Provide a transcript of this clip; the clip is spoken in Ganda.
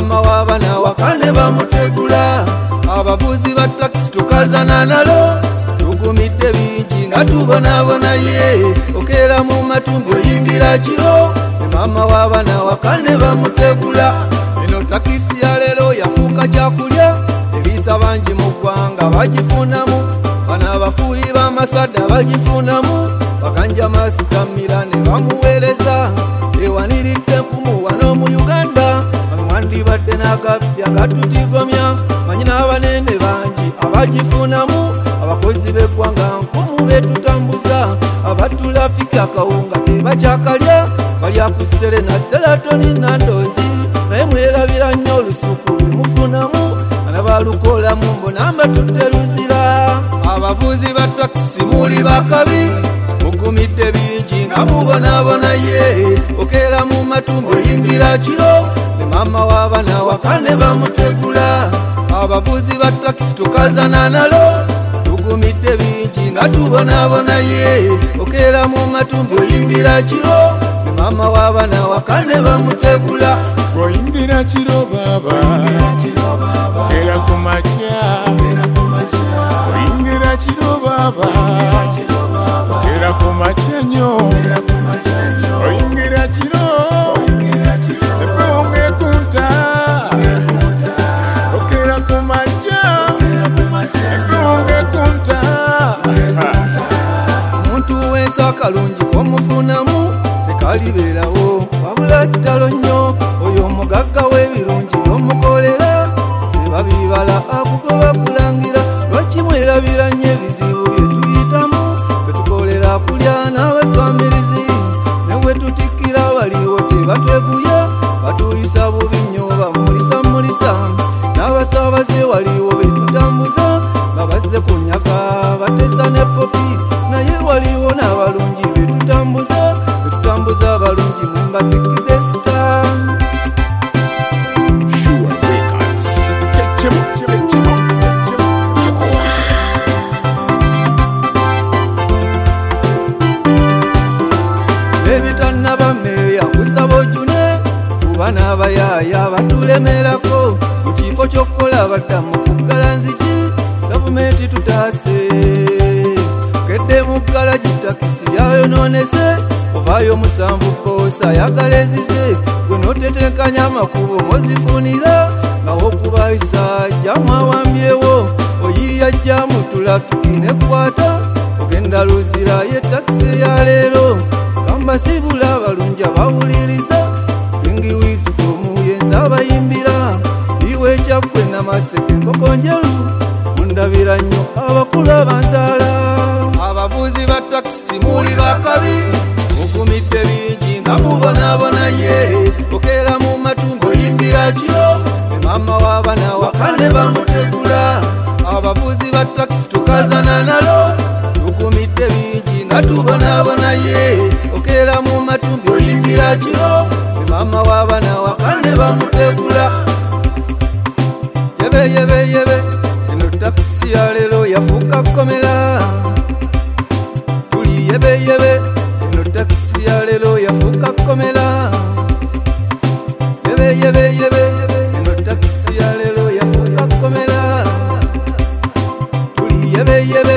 mama w'abaana wakane bamutegula. Abavuzi ba taxi tukazana nalo tugumidde bingi nga tubonaabona ye. Okeera mu matumbi oyingira kiro mama w'abaana wakane bamutegula. Eno takisi ya leero yafuuka kyakulya ebisa bangi mu ggwanga bagifunamu. Bano abafuuyi b'amasadda bagifunamu. Baganja masikamira ne bamuweereza ewaniridde enkumu wano mu Uganda. Bano wandibadde n'agapya gatutigomya manyi n'abanene bangi abagifunamu. Abakozi b'eggwanga nkumu betutambuza abatulafika akawunga tebakyakalya balya ku Serena Seratoni Nandozi naye mwerabira nnyo olusuku lwe mufunamu. Bana balukolamu mbona mbatudde luzira. Abavuzi ba takisi muli bakabi mugumidde bingi nga mubonaabona ye. Okeera mu matumbi oyingira kiro ne mama w'abaana wakane bamutegula. Abavuzi ba takisi tukazana nalo tugumidde bingi nga tubonaabona ye. Okeera mu matumbi oyingira kiro ne mama w'abaana wakane bamutegula. Oyingira kiro baba era ku makya. Oyingira kiro baba era ku makya nnyo. Oyingira kiro epewo ng'ekunta. Okeera ku makya epewo ng'ekunta. Omuntu w'ensi akalungi k'omufunamu tekalibeerawo wabula kitalo nnyo. Oyo omugagga w'ebirungi by'omukolera tebabibala akugoba kulangira. Lwaki mwerabira nnyo ebizibu bye tuyitamu betukolera kulya n'abaswamirizi ne bwe tutikkira baliwo tebatweguya batuyisa bubi nnyo bamulisamulisa. N'abasaabaze waliwo betutambuza nga bazze kunyaga bateesa ne popi naye waliwo n'abalungi betutambuza abalungi mwembatikidde sita. Ebitannaba meeya kusaba ojune kuba n'abayaaya batulemerako mu kifo ky'okukola badda mu kuggala nzigi. Gavumenti tutaase kedde mu ggala gitakisi yayonoonese. Ovaayo musanvu koosa yagala ezize gwe n'otetenkanya amakubo mozifunira nga wokubayisa jamu awambyewo oyiya jamu tulafiki nekwata ogenda luzira ye takisi ya leero. Gamba sibula abalungi abawuliriza bingi wisikomu yenza abayimbira iwe ekyakwe n'amaseke enkoko njeru mundabira nnyo abakulu abanzaala. Abavuzi ba takisi muli bakabi mugumidde bingi nga mubonaabona ye. Okeera mu matumbi oyingira kiro ne mama w'abaana wakane bamutegula. Abavuzi ba takisi tukazana nalo tugumidde bingi nga tubonaabona ye. Okeera mu matumbi oyingira kiro ne mama w'abaana wakane bamutegula. Yebe yebe yebe eno takisi ya leero yafuuka komera. Tuli yebe yebe eno takisi ya leero yafuuka komera. Yebe yebe yebe eno takisi ya leero yafuuka komera. Tuli yebe yebe